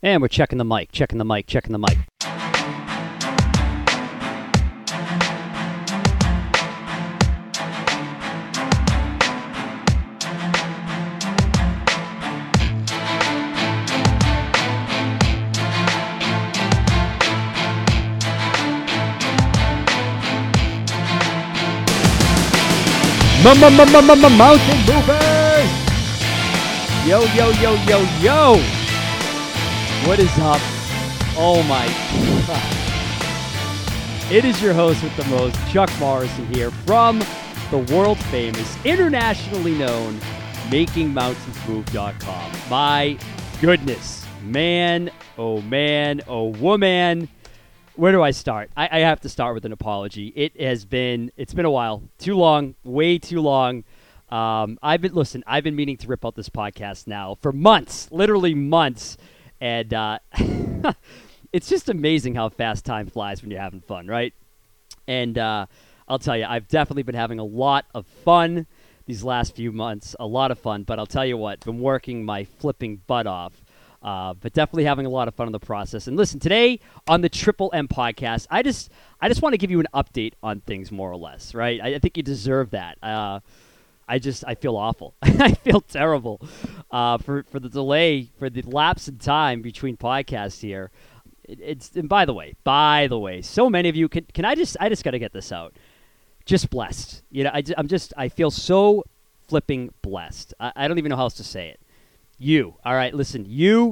And we're checking the mic. Mountain movers! Yo. What is up? Oh my God. It is your host with the most, Chuck Morrison here from the world famous, internationally known MakingMountainsMove.com. My goodness, man, oh woman. Where do I start? I have to start with an apology. It's been a while. Too long, way too long. I've been meaning to rip out this podcast now for months, literally months. And it's just amazing how fast time flies when you're having fun, right? And I'll tell you, I've definitely been having a lot of fun these last few months, a lot of fun. But I'll tell you what, been working my flipping butt off. But definitely having a lot of fun in the process. And listen, today on the Triple M podcast, I just want to give you an update on things more or less, right? I think you deserve that. I feel awful. I feel terrible for the delay, for the lapse in time between podcasts here. And by the way, so many of you I just got to get this out. Just blessed. You know, I feel so flipping blessed. I don't even know how else to say it. You, all right, listen, you,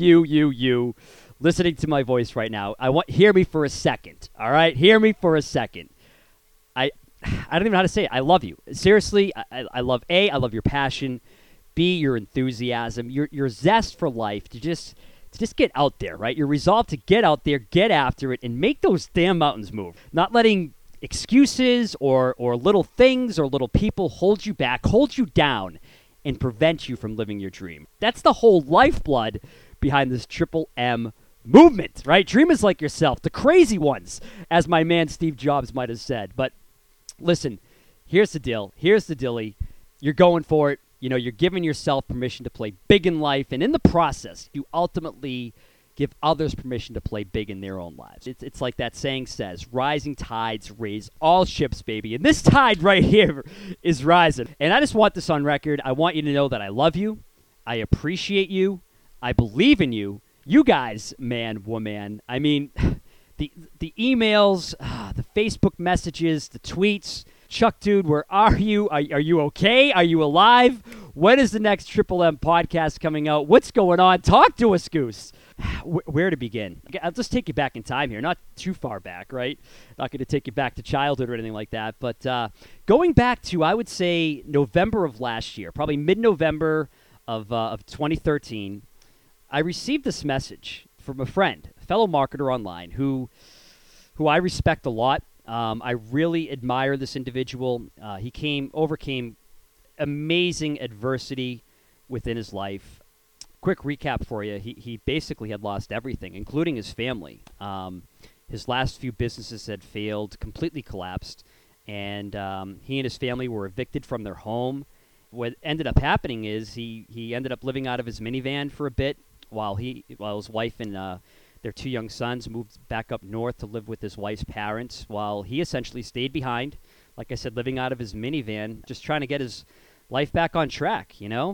listening to my voice right now, hear me for a second, all right? Hear me for a second. I don't even know how to say it. I love you. Seriously, I love your passion, B, your enthusiasm, your zest for life, to just get out there, right? Your resolve to get out there, get after it, and make those damn mountains move. Not letting excuses or little things or little people hold you back, hold you down, and prevent you from living your dream. That's the whole lifeblood behind this Triple M movement, right? Dreamers like yourself, the crazy ones, as my man Steve Jobs might have said. But listen, here's the deal. Here's the dilly. You're going for it. You know, you're giving yourself permission to play big in life. And in the process, you ultimately give others permission to play big in their own lives. It's like that saying says, rising tides raise all ships, baby. And this tide right here is rising. And I just want this on record. I want you to know that I love you. I appreciate you. I believe in you. You guys, man, woman. I mean, the emails, the Facebook messages, the tweets. Chuck, dude, where are you? Are you okay? Are you alive? When is the next Triple M podcast coming out? What's going on? Talk to us, Goose. Where to begin? I'll just take you back in time here. Not too far back, right? Not going to take you back to childhood or anything like that. But going back to, I would say, November of last year, probably mid-November of 2013, I received this message from a friend, a fellow marketer online, who I respect a lot. I really admire this individual. He overcame amazing adversity within his life. Quick recap for you. He basically had lost everything, including his family. His last few businesses had failed, completely collapsed, and he and his family were evicted from their home. What ended up happening is he ended up living out of his minivan for a bit while his wife and their two young sons moved back up north to live with his wife's parents, while he essentially stayed behind, like I said, living out of his minivan, just trying to get his life back on track, you know?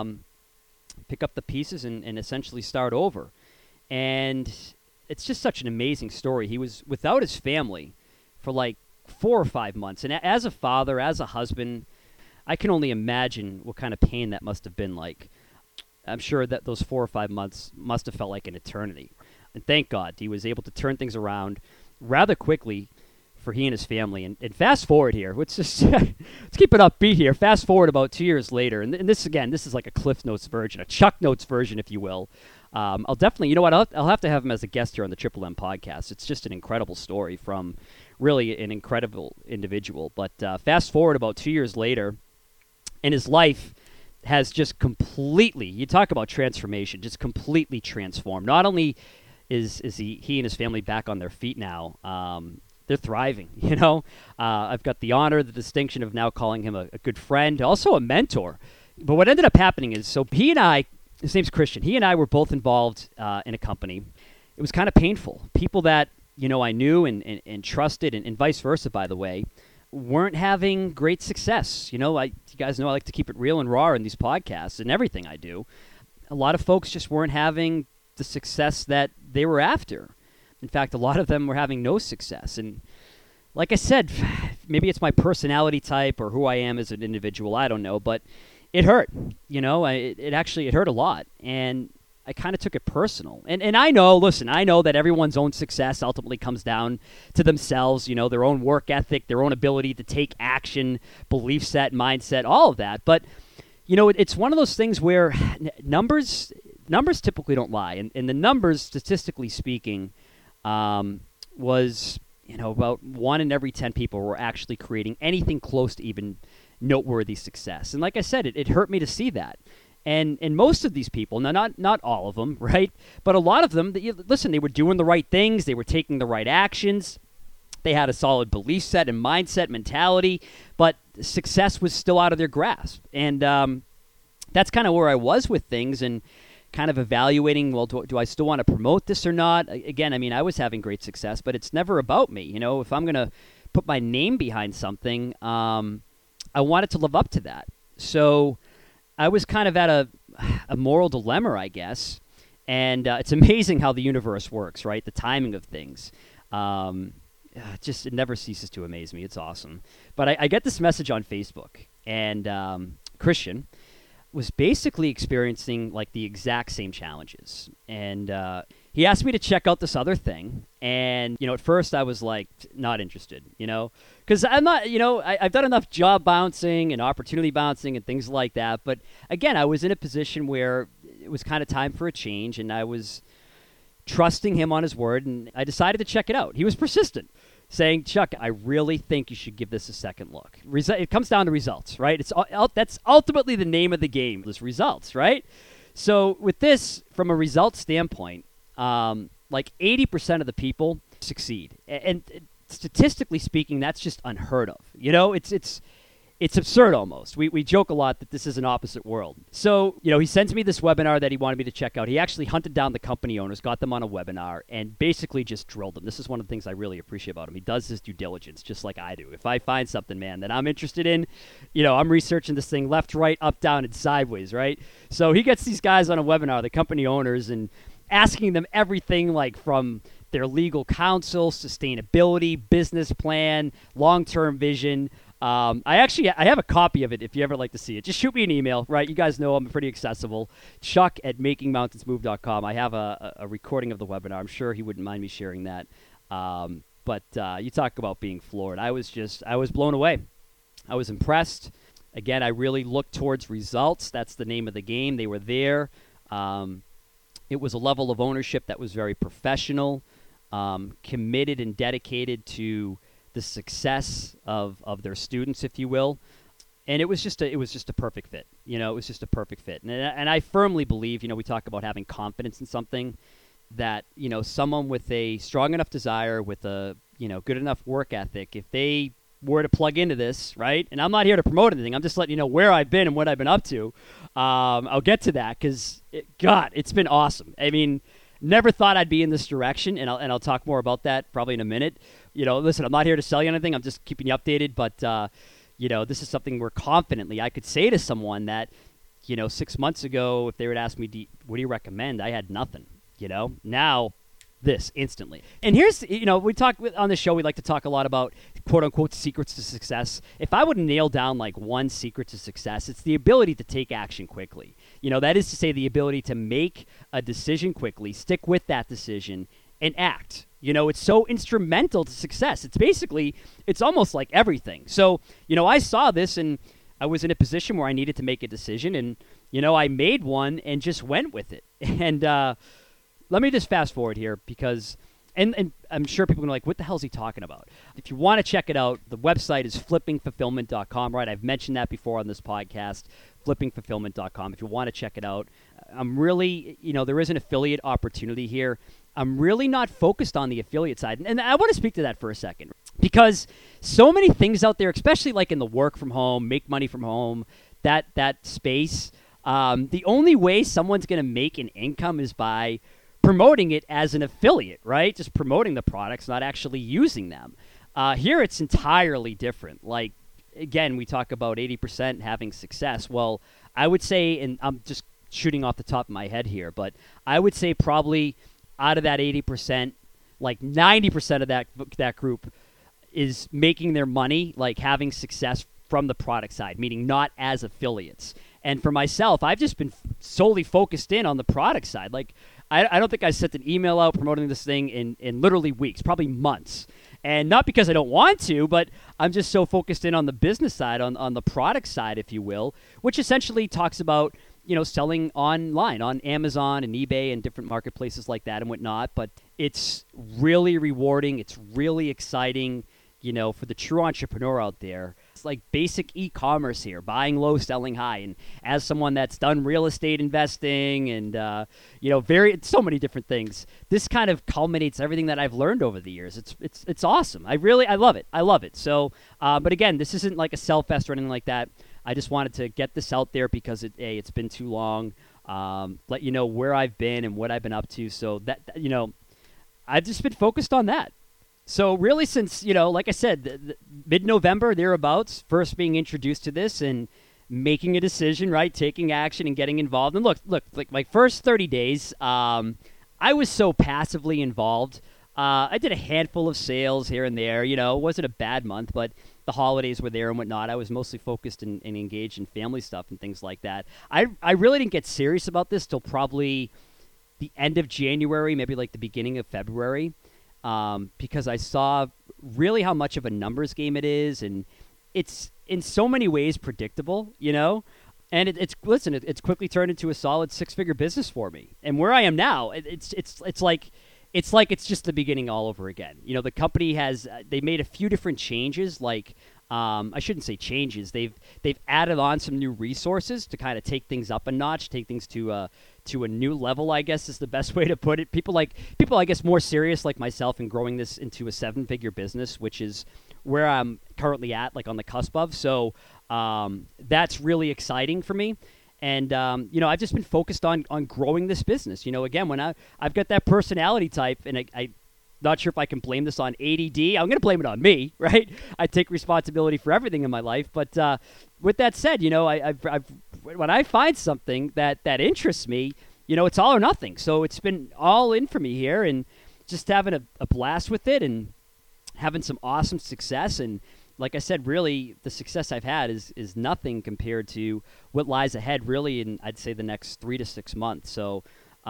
Pick up the pieces and essentially start over. And it's just such an amazing story. He was without his family for like 4 or 5 months. And as a father, as a husband, I can only imagine what kind of pain that must have been like. I'm sure that those 4 or 5 months must have felt like an eternity. And thank God he was able to turn things around rather quickly for he and his family. And fast forward here. Let's keep it upbeat here. Fast forward about 2 years later. And this is like a Cliff Notes version, a Chuck Notes version, if you will. I'll definitely, you know what, I'll have to have him as a guest here on the Triple M podcast. It's just an incredible story from really an incredible individual. But fast forward about 2 years later, and his life has just completely, you talk about transformation, just completely transformed. Not only is he and his family back on their feet now, they're thriving, you know. I've got the honor, the distinction of now calling him a good friend, also a mentor. But what ended up happening is, so he and I his name's Christian. He and I were both involved in a company. It was kind of painful. People that, I knew and trusted, and vice versa, by the way, weren't having great success. You guys know I like to keep it real and raw in these podcasts and everything I do. A lot of folks just weren't having the success that they were after. In fact, a lot of them were having no success. And like I said, maybe it's my personality type or who I am as an individual. I don't know, but it hurt. It hurt a lot. And I kind of took it personal. And I know that everyone's own success ultimately comes down to themselves, their own work ethic, their own ability to take action, belief set, mindset, all of that. But, it's one of those things where numbers typically don't lie. And the numbers, statistically speaking, was, about 1 in every 10 people were actually creating anything close to even noteworthy success. And like I said, it hurt me to see that. And most of these people, now not all of them, right? But a lot of them, they were doing the right things. They were taking the right actions. They had a solid belief set and mindset, mentality, but success was still out of their grasp. And that's kind of where I was with things and kind of evaluating, well, do I still want to promote this or not? Again, I was having great success, but it's never about me. If I'm going to put my name behind something, I want it to live up to that. So I was kind of at a moral dilemma, I guess, and it's amazing how the universe works, right? The timing of things. It never ceases to amaze me. It's awesome. But I get this message on Facebook, and Christian was basically experiencing like the exact same challenges. And he asked me to check out this other thing. And, at first I was like, not interested, because I'm not, I've done enough job bouncing and opportunity bouncing and things like that. But again, I was in a position where it was kind of time for a change, and I was trusting him on his word, and I decided to check it out. He was persistent, saying, Chuck, I really think you should give this a second look. It comes down to results, right? That's ultimately the name of the game, is results, right? So with this, from a results standpoint, like 80% of the people succeed. And statistically speaking, that's just unheard of. It's absurd almost. We joke a lot that this is an opposite world. So, he sends me this webinar that he wanted me to check out. He actually hunted down the company owners, got them on a webinar, and basically just drilled them. This is one of the things I really appreciate about him. He does his due diligence, just like I do. If I find something, man, that I'm interested in, I'm researching this thing left, right, up, down, and sideways, right? So he gets these guys on a webinar, the company owners, and asking them everything like from their legal counsel, sustainability, business plan, long-term vision. I have a copy of it if you ever like to see it. Just shoot me an email, right? You guys know I'm pretty accessible. Chuck@makingmountainsmove.com. I have a recording of the webinar. I'm sure he wouldn't mind me sharing that. But you talk about being floored. I was blown away. I was impressed. Again, I really looked towards results. That's the name of the game. They were there. It was a level of ownership that was very professional, committed and dedicated to the success of their students, if you will. And it was just a perfect fit. It was just a perfect fit. And I firmly believe, we talk about having confidence in something, that, someone with a strong enough desire, with a, good enough work ethic, if they were to plug into this, right? And I'm not here to promote anything. I'm just letting you know where I've been and what I've been up to. I'll get to that because, it's been awesome. Never thought I'd be in this direction, and I'll talk more about that probably in a minute. Listen, I'm not here to sell you anything. I'm just keeping you updated. But, this is something where confidently I could say to someone that, 6 months ago, if they would ask me, what do you recommend? I had nothing, Now, this instantly. And here's, we talk on the show, we like to talk a lot about quote unquote secrets to success. If I would nail down like one secret to success, it's the ability to take action quickly. That is to say, the ability to make a decision quickly, stick with that decision, and act. It's so instrumental to success. It's almost like everything. So, I saw this and I was in a position where I needed to make a decision, and, I made one and just went with it. And, let me just fast forward here because, and I'm sure people are going to like, what the hell is he talking about? If you want to check it out, the website is flippingfulfillment.com, right? I've mentioned that before on this podcast, flippingfulfillment.com. If you want to check it out, I'm really, there is an affiliate opportunity here. I'm really not focused on the affiliate side. And I want to speak to that for a second because so many things out there, especially like in the work from home, make money from home, that space, The only way someone's going to make an income is by promoting it as an affiliate, right? Just promoting the products, not actually using them. Here it's entirely different. Like, again, we talk about 80% having success. Well, I would say, and I'm just shooting off the top of my head here, but I would say probably out of that 80%, like 90% of that group is making their money, like having success from the product side, meaning not as affiliates. And for myself, I've just been solely focused in on the product side. Like, I don't think I sent an email out promoting this thing in literally weeks, probably months. And not because I don't want to, but I'm just so focused in on the business side, on the product side, if you will, which essentially talks about, selling online on Amazon and eBay and different marketplaces like that and whatnot. But it's really rewarding. It's really exciting, for the true entrepreneur out there. It's like basic e-commerce here, buying low, selling high. And as someone that's done real estate investing and, so many different things, this kind of culminates everything that I've learned over the years. It's awesome. I love it. I love it. So, but again, this isn't like a sell fest or anything like that. I just wanted to get this out there because it's been too long. Let you know where I've been and what I've been up to. So that, I've just been focused on that. So really since, like I said, mid-November, thereabouts, first being introduced to this and making a decision, right, taking action and getting involved. And look, like my first 30 days, I was so passively involved. I did a handful of sales here and there. It wasn't a bad month, but the holidays were there and whatnot. I was mostly focused and engaged in family stuff and things like that. I really didn't get serious about this till probably the end of January, maybe like the beginning of February. Because I saw really how much of a numbers game it is, and it's in so many ways predictable, and it's quickly turned into a solid 6-figure business for me. And where I am now, it's like it's just the beginning all over again. The company they made a few different changes, like I shouldn't say changes. They've added on some new resources to kind of take things up a notch, take things to a new level, I guess is the best way to put it. People, I guess, more serious like myself in growing this into a 7-figure business, which is where I'm currently at, like on the cusp of. So that's really exciting for me. And, I've just been focused on growing this business. Again, when I've got that personality type, and I not sure if I can blame this on ADD. I'm going to blame it on me, right? I take responsibility for everything in my life. But with that said, when I find something that interests me, it's all or nothing. So it's been all in for me here, and just having a blast with it and having some awesome success. And like I said, really, the success I've had is nothing compared to what lies ahead, really, in, I'd say, the next 3 to 6 months. So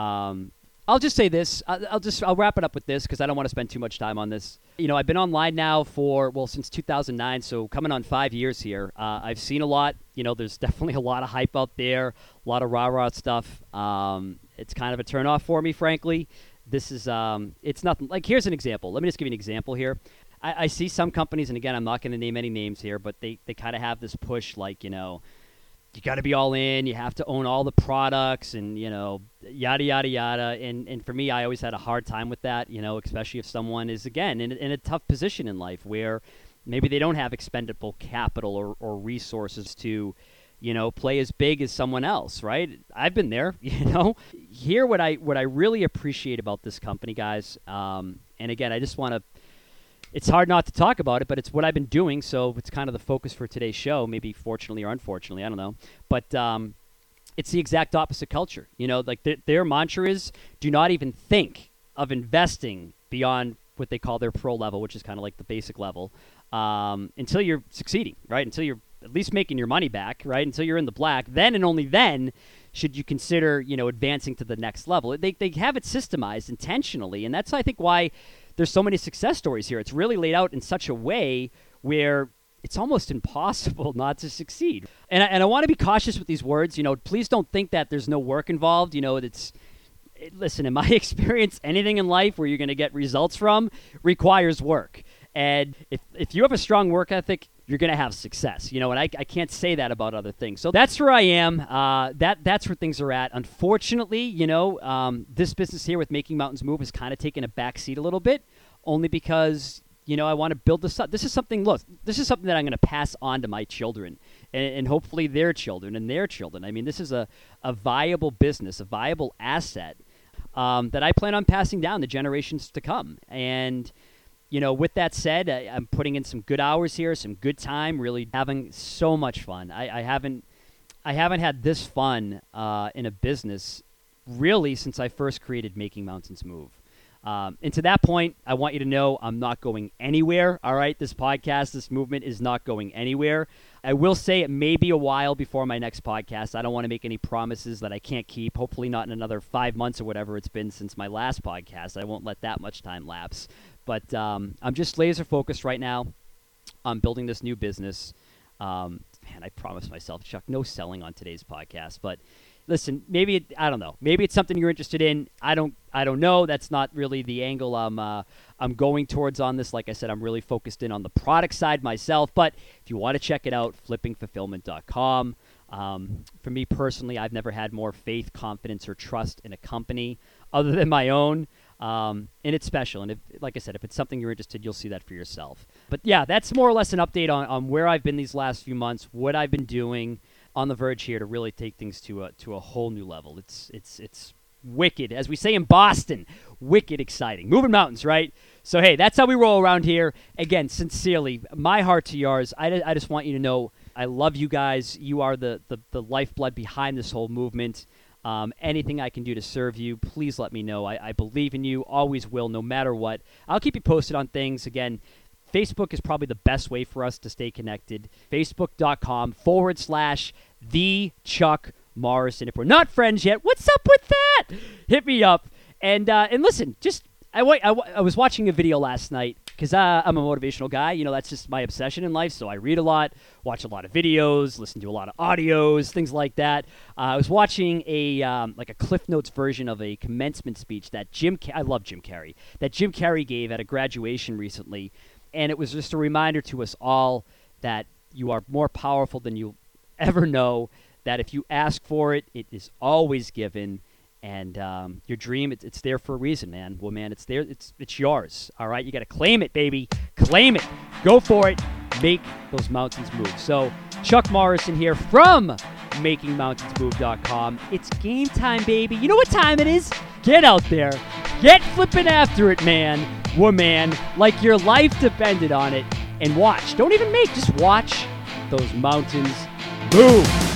I'll just say this. I'll wrap it up with this because I don't want to spend too much time on this. I've been online now since 2009, so coming on 5 years here. I've seen a lot. There's definitely a lot of hype out there, a lot of rah-rah stuff. It's kind of a turnoff for me, frankly. This is, it's nothing. Like, here's an example. Let me just give you an example here. I see some companies, and again, I'm not going to name any names here, but they kind of have this push, like, you got to be all in. You have to own all the products and, yada, yada, yada. And for me, I always had a hard time with that, especially if someone is, again, in a tough position in life where maybe they don't have expendable capital or resources to, play as big as someone else, right? I've been there, Here, what I really appreciate about this company, guys, and again, I just want to, it's hard not to talk about it, but it's what I've been doing, so it's kind of the focus for today's show, maybe fortunately or unfortunately, I don't know. But it's the exact opposite culture. Like their mantra is, do not even think of investing beyond what they call their pro level, which is kind of like the basic level, until you're succeeding, right? Until you're at least making your money back, right? Until you're in the black. Then and only then should you consider, advancing to the next level. They have it systemized intentionally, and that's, I think, why there's so many success stories here. It's really laid out in such a way where it's almost impossible not to succeed. And I want to be cautious with these words. Please don't think that there's no work involved. Listen, in my experience, anything in life where you're going to get results from requires work. And if you have a strong work ethic, you're going to have success, and I can't say that about other things. So that's where I am. That's where things are at. Unfortunately, this business here with Making Mountains Move has kind of taken a back seat a little bit, only because, I want to build this up. This is something that I'm going to pass on to my children and hopefully their children and their children. I mean, this is a viable business, a viable asset that I plan on passing down to generations to come. And, with that said, I'm putting in some good hours here, some good time, really having so much fun. I haven't had this fun in a business really since I first created Making Mountains Move. And to that point, I want you to know I'm not going anywhere, all right? This podcast, this movement is not going anywhere. I will say it may be a while before my next podcast. I don't want to make any promises that I can't keep, hopefully not in another 5 months or whatever it's been since my last podcast. I won't let that much time lapse. But I'm just laser focused right now on building this new business. Man, I promised myself, Chuck, no selling on today's podcast. But listen, I don't know. Maybe it's something you're interested in. I don't know. That's not really the angle I'm going towards on this. Like I said, I'm really focused in on the product side myself. But if you want to check it out, flippingfulfillment.com. For me personally, I've never had more faith, confidence, or trust in a company other than my own. And it's special. And like I said, if it's something you're interested, you'll see that for yourself. But yeah, that's more or less an update on where I've been these last few months, what I've been doing. On the verge here to really take things to a whole new level. It's wicked, as we say in Boston, wicked exciting. Moving mountains, right? So hey, that's how we roll around here. Again, sincerely, my heart to yours. I just want you to know I love you guys. You are the lifeblood behind this whole movement. Anything I can do to serve you, please let me know. I believe in you, always will, no matter what. I'll keep you posted on things. Again, Facebook is probably the best way for us to stay connected. Facebook.com/The Chuck Morrison. If we're not friends yet, what's up with that? Hit me up. And listen, I was watching a video last night because I'm a motivational guy. That's just my obsession in life. So I read a lot, watch a lot of videos, listen to a lot of audios, things like that. I was watching a Cliff Notes version of a commencement speech that I love Jim Carrey, that Jim Carrey gave at a graduation recently. And it was just a reminder to us all that you are more powerful than you'll ever know, that if you ask for it, it is always given. And your dream, it's there for a reason, man. Well, man, it's there. It's yours, all right? You got to claim it, baby. Claim it. Go for it. Make those mountains move. So Chuck Morrison here from MakingMountainsMove.com. It's game time, baby. You know what time it is? Get out there. Get flipping after it, man. Woman, like your life depended on it. And watch. Don't even just watch those mountains move.